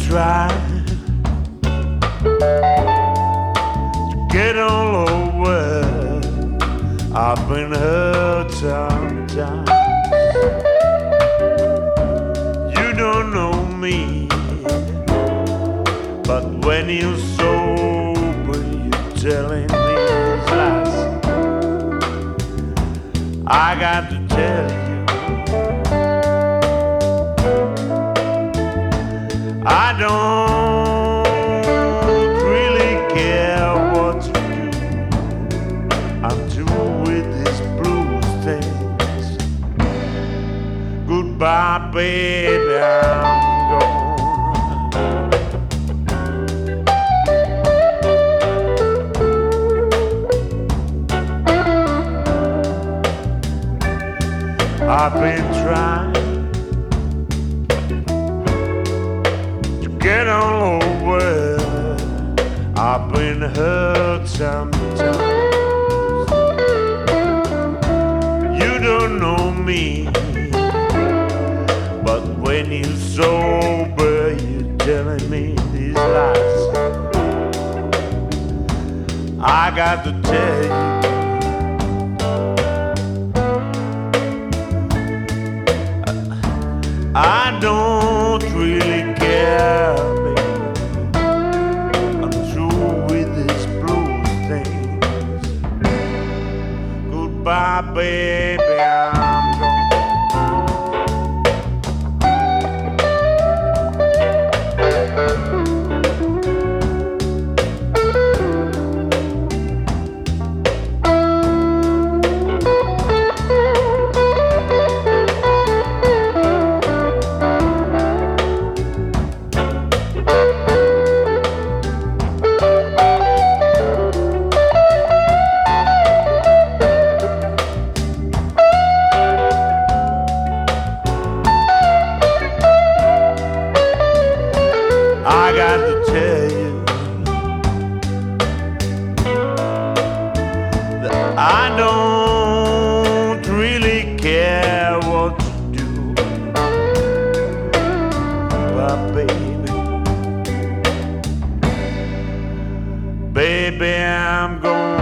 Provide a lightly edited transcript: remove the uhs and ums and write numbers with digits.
trying to get all over. I've been hurt sometimes. You don't know me, but when you're sober, you're telling me these lies. I got to tell you, I don't really care what you do. I'm through with these blues things. Goodbye, baby, I'm gone. I've been trying to get all over. I've been hurt sometimes. You don't know me, but when you're sober, you're telling me these lies. I got to tell you, I don't really care, baby. I'm through with these blues things. Goodbye, baby, I'm gone. I got to tell you that I don't really care what you do, but baby, I'm gone.